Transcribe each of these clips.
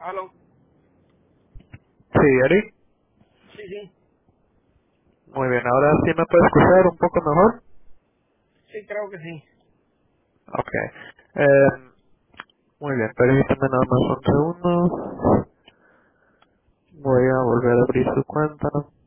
¿Aló? Sí, Eric. Sí, sí. Muy bien, ahora sí me puede escuchar un poco mejor. Sí, creo que sí. Ok. Muy bien, permítame nada más un segundo. Voy a volver a abrir su cuenta.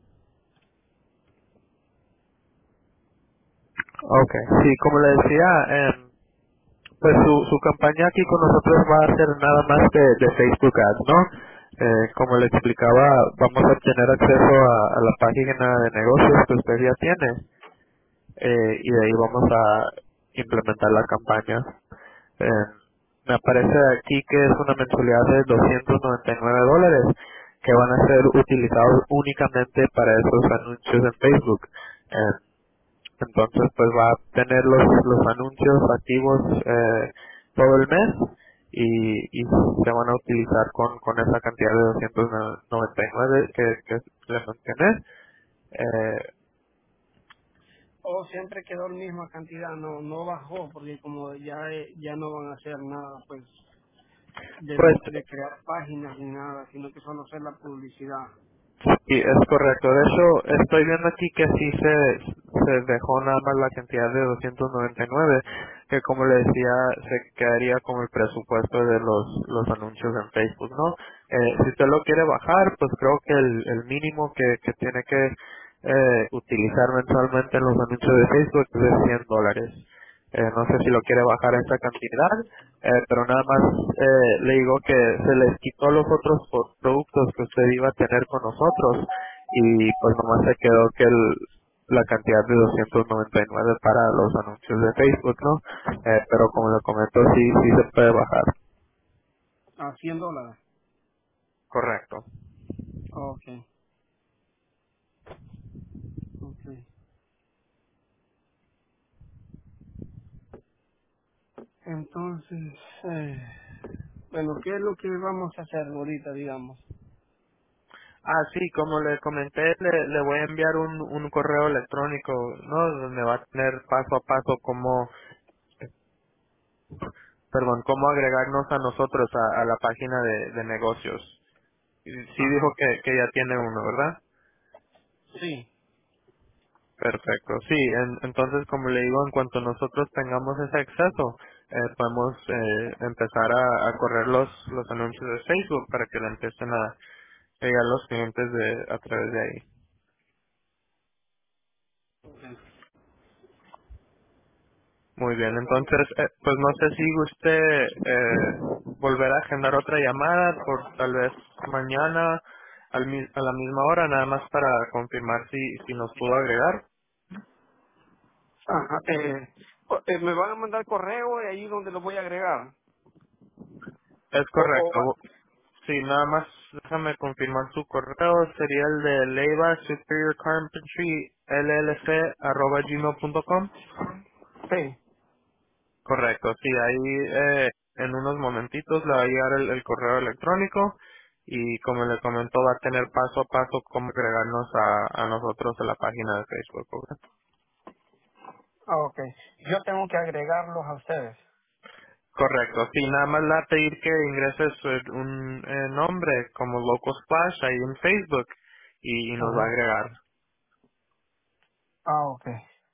Ok, sí, como le decía, pues su campaña aquí con nosotros va a ser nada más de Facebook Ads, ¿no? Como le explicaba, vamos a obtener acceso a la página de negocios que usted ya tiene y de ahí vamos a implementar la campaña. Eh, me aparece aquí que es una mensualidad de $299 que van a ser utilizados únicamente para esos anuncios en Facebook. Entonces, pues va a tener los anuncios activos todo el mes y se van a utilizar con esa cantidad de 299 que le mencioné. Eh, O siempre quedó la misma cantidad, no bajó, porque como ya no van a hacer nada, pues, pues de crear páginas ni nada, sino que solo hacer la publicidad. sí, es correcto. De hecho, estoy viendo aquí que sí se dejó nada más la cantidad de 299, que como le decía, se quedaría con el presupuesto de los anuncios en Facebook, ¿no? Si usted lo quiere bajar, pues creo que el mínimo que tiene que utilizar mensualmente en los anuncios de Facebook es de $100. No sé si lo quiere bajar a esa cantidad, pero nada más le digo que se les quitó los otros productos que usted iba a tener con nosotros y pues nomás se quedó que la cantidad de 299 para los anuncios de Facebook, ¿no? Pero como le comento, sí se puede bajar. A $100. Correcto. Ok, ok. Entonces, bueno, ¿qué es lo que vamos a hacer ahorita, digamos? Ah, sí, como le comenté, le voy a enviar un correo electrónico, ¿no? Donde va a tener paso a paso cómo agregarnos a nosotros a la página de negocios. Sí dijo Ajá. que ya tiene uno, ¿verdad? Sí. Perfecto. Sí, entonces como le digo, en cuanto nosotros tengamos ese acceso, podemos empezar a correr los anuncios de Facebook para que le empiecen a llegar los clientes a través de ahí. Ok. Muy bien, entonces, pues no sé si usted volver a agendar otra llamada por tal vez mañana a la misma hora, nada más para confirmar si nos pudo agregar. Ajá. ¿Me van a mandar correo y ahí donde lo voy a agregar? Es O correcto. Sí, nada más déjame confirmar su correo. Sería el de Leiva Superior Carpentry llc@gmail.com. sí. Correcto, sí, ahí en unos momentitos le va a llegar el correo electrónico y como le comentó va a tener paso a paso cómo agregarnos a nosotros a la página de Facebook. ¿Ok? Ah, ok. Yo tengo que agregarlos a ustedes. Correcto, sí, nada más le va a pedir que ingreses un nombre como Local Splash ahí en Facebook y nos va a Ajá. agregar. Ah, ok.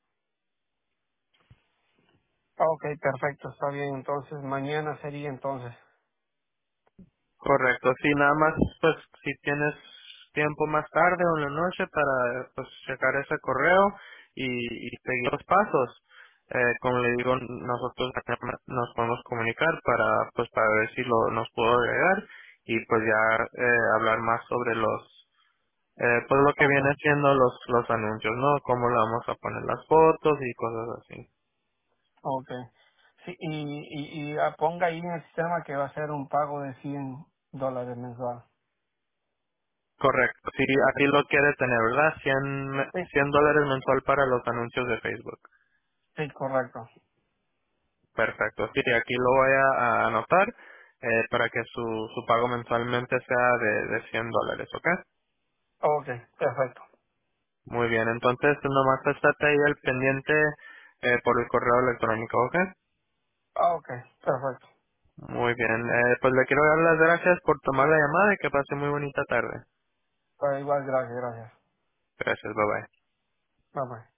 Ah, ok, perfecto, está bien. Entonces, mañana sería entonces. Correcto, sí, nada más, pues, si tienes tiempo más tarde o en la noche para, pues, checar ese correo y seguir los pasos. Como le digo, nosotros nos podemos comunicar pues, para ver si nos puedo agregar y, pues, ya hablar más sobre pues, lo que Ok, viene siendo los anuncios, ¿no? Cómo le vamos a poner las fotos y cosas así. ok. Sí, ponga ahí en el sistema que va a ser un pago de $100 mensual. Correcto, sí, aquí lo quiere tener, ¿verdad? Sí, $100 mensual para los anuncios de Facebook. sí, correcto. Perfecto, sí, aquí lo voy a anotar para que su pago mensualmente sea de $100, ¿ok? Ok, perfecto. Muy bien, entonces nomás estate ahí al pendiente por el correo electrónico, ¿ok? Ah, ok, perfecto. Muy bien. Pues le quiero dar las gracias por tomar la llamada y que pase muy bonita tarde. Pues igual, gracias, gracias. Gracias, bye bye. Bye bye.